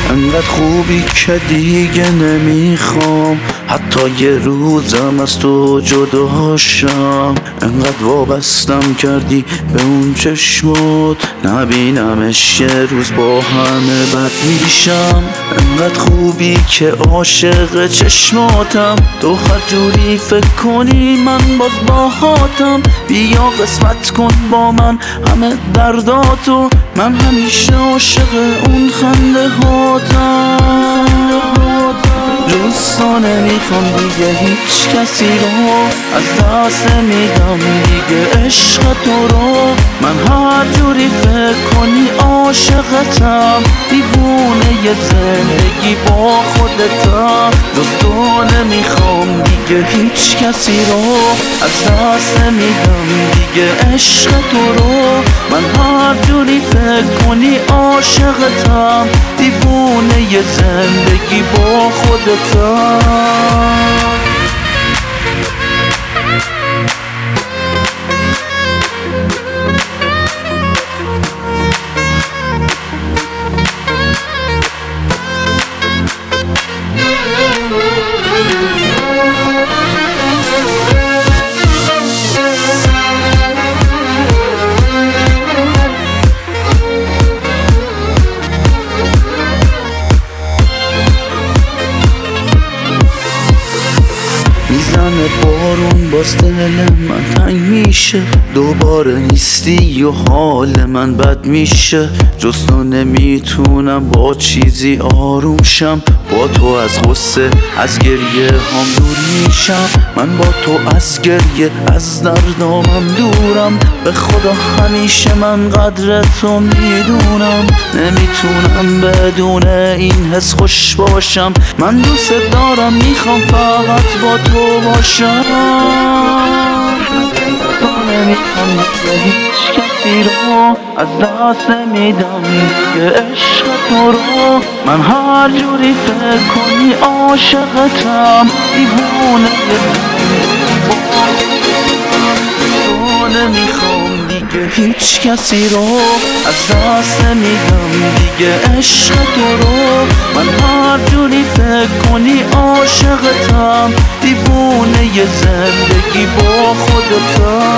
انقدر خوبی که دیگه نمیخوام حتی یه روزم از تو جداشم. انقدر وابستم کردی به اون چشمات نبینمش یه روز با همه بد میشم. انقدر خوبی که عاشق چشماتم، تو هر جوری فکر کنی من باز باهاتم. بیا قسمت کن با من همه درداتو، من همیشه عاشق اون خنده هاتم. جزتا نمیخوام دیگه هیچ کسی رو، از دست میدم دیگه عشق تو رو. من هر جوری فکر کنی عاشقتم، دیوونه ی زندگی با خودتم. جز تو نمیخوام دیگه هیچ کسی رو، از دست میدم دیگه عشق تو رو. من هر جوری فکر کنی عاشقتم، دیوونه ی زندگی با خودتم. میزنه بارون باز دل من تنگ میشه، دوباره نیستی و حال من بد میشه. جز تو نمیتونم با چیزی آروم شم، با تو از غصه از گریه هم دور میشم. من با تو از گریه از دردامم دورم، به خدا همیشه من قدر تو میدونم. نمیتونم بدون این حس خوش باشم، من دوست دارم میخوام فقط با تو باشم. نمیخوام دیگه هیچ کسی رو، از دست نمیدم دیگه عشق تو رو. من هر جوری فکر کنی عاشقتم، دیوونه تو نمیخوام دیگه هیچ کسی رو، از دست نمیدم دیگه عشق تو رو. من هر جوری فکر کنی عاشقتم، دیوونه ی زندگی با خودتم.